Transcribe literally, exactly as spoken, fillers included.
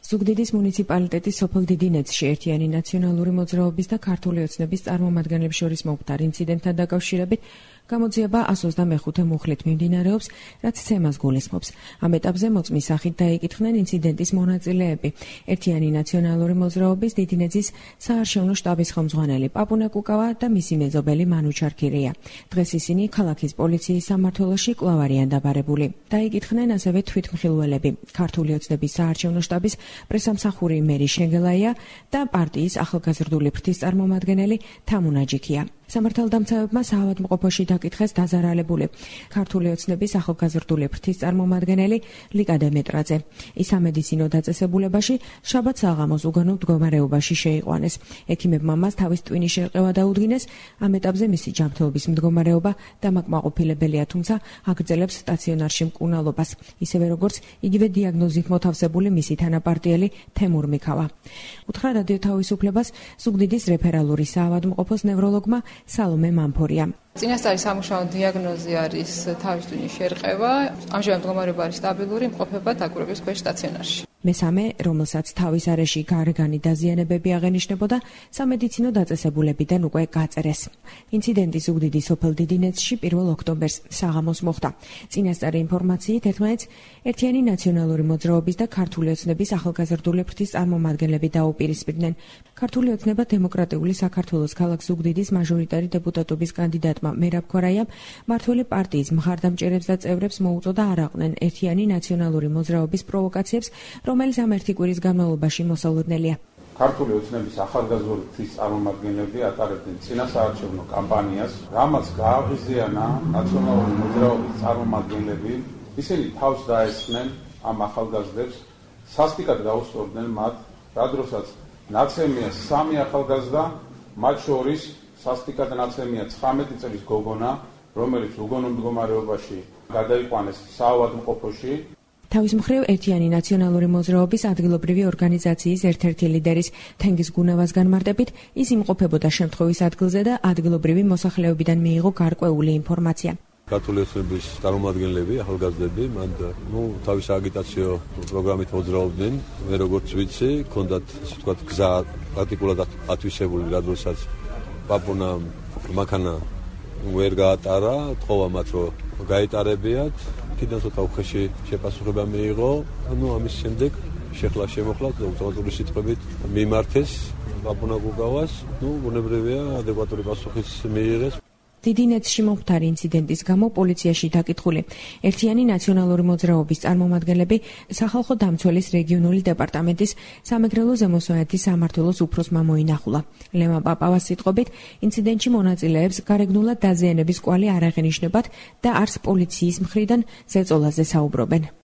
ზუგდიდის მუნიციპალიტეტის სოფელ დიდინეთში ერთიანი ნაციონალური მოძრაობის და ქართული ოცნების წარმომადგენლებს შორის მომხდარ ინციდენტთან დაკავშირებით გამოძიება εκατს ოცდამეხუთე მუხლით მიმდინარეობს, რაც ცემას გულისხმობს. ამ ეტაპზე მოწმის სახით დაიკითხნენ ინციდენტის მონაწილეები. ერთიანი ნაციონალური მოძრაობის დიდინეთის საარჩევნო შტაბის ხელმძღვანელი პაპუნა კუკავა და მისი მეზობელი მანუ ჩარქირია. დღეს ისინი ქალაქის პოლიციის სამმართველოში კვლავ არიან დაბარებული. დაიკითხნენ ასევე თვითმხილველები, ქართული ოცნების საარჩევნო შტაბის პრესამსახური მერი შენგელაია და პარტიის ახალგაზრდული ფრთის წარმომადგენელი თამუნაჯიქია. სამართალდამცავებმა საავადმყოფოში დაკითხეს დაზარალებული ქართული ოცნების ახალგაზრდული ფრთის წარმომადგენელი ლიკა დემეტრაძე. ის სამედიცინო დაწესებულებაში შაბათ საღამოს უგანო მდგომარეობაში შეიყვანეს. ექიმებმა მას თავის ტვინის შერყევა დაუდგინეს. ამ ეტაპზე მისი ჯანმრთელობის მდგომარეობა დამაკმაყოფილებელია, თუმცა აგრძელებს სტაციონარში მკურნალობას, ისევე როგორც იგივე დიაგნოზით მოთავსებული მისი თანაპარტიელი თემურ მიქავა. უთხრა რადიო თავისუფლებას ზუგდიდის რეფერალური საავადმყოფოს ნევროლოგმა სალომე მამფორია. წინასწარი სამუშაო დიაგნოზი არის თავის ტვინის შერყევა, ამჟამად მდგომარეობა არის სტაბილური, იმყოფება დაკვირვების ქვეშ სტაციონარში. მესამე, რომელსაც თავის არეში გარეგანი დაზიანებები აღენიშნებოდა, სამედიცინო დაწესებულებიდან უკვე გაწერეს. ინციდენტი ზუგდიდის სოფელ დიდინეთში პირველ ოქტომბერს საღამოს მოხდა. წინასწარი ინფორმაციით ერთმანეთს ერთიანი ნაციონალური მოძრაობის და ქართული ოცნების ახალგაზრდული ფრთის წარმომადგენლები დაუპირისპირდნენ. ქართული ოცნება დემოკრატიული საქართველოს ქალაქ ზუგდიდის მაჟორიტარი დეპუტატობის კანდიდატმა მერაბ ქორაიამ მმართველი პარტიის მხარდამჭერებს და წევრებს მოუწოდა არ აყვნენ ერთიანი ნაციონალური მოძრაობის პროვოკაციებს, რომელიც ამ ერთი კვირის განმავლობაში მოსალოდნელია. ქართული ოცნების ახალგაზრდული ფრთის წარმომადგენლები ატარებდნენ წინასაარჩევნო კამპანიას, რამაც გააღიზიანა ნაციონალური მოძრაობის წარმომადგენლები. ისინი თავს დაესხნენ ამ ახალგაზრდებს, სასტიკად დაუსწორდნენ მათ, რა დროსაც ნაცემია სამი ახალგაზრდა, მათ შორის სასტიკად ნაცემია ცხრამეტი წლის გოგონა, რომელიც უგონო მდგომარეობაში გადაიყვანეს საავადმყოფოში. თავის მხრივ ერთიანი ნაციონალური მოძრაობის ადგილობრივი ორგანიზაციის ერთ-ერთი ლიდერის თენგიზ გუნავას განმარტებით, ის იმყოფებოდა შემთხვევის ადგილზე და ადგილობრივი მოსახლეობიდან მიიღო გარკვეული ინფორმაცია. ქართული ოცნების წარმომადგენლები, ახალგაზრდები, მან ნუ თავის აგიტაციო პროგრამით მოძრაობდნენ. მე როგორც ვიცი, ჰქონდათ ასე ვთქვათ გზა პრაქტიკულად ათვისებული, რადგანაც პაპუნა მანქანა ვერ გაატარა, თხოვა მათ რომ გაეტარებიათ. კიდევ ცოტა უხეში შეპასუხება მიიღო. ანუ ამის შემდეგ შეხლა შემოხლა აუტორიტეტული სიტყვებით მიმართეს პაპუნა კუკავას. ნუ ბუნებრივია ადეკვატური პასუხიც მიიღეს. დიდინეთში მომხდარ ინციდენტის გამო პოლიციაში დაკითხული ერთიანი ნაციონალური მოძრაობის წარმომადგენლები სახალხო დამცველის რეგიონული დეპარტამენტის სამეგრელო ზემოსვანეთის სამმართველოს უფროსმა მოინახულა. ლემა პაპავას სიტყვებით, ინციდენტში მონაწილეებს გარეგნულად დაზიანების კვალი არ აღენიშნებათ და არც პოლიციის მხრიდან ზეწოლაზე საუბრობენ.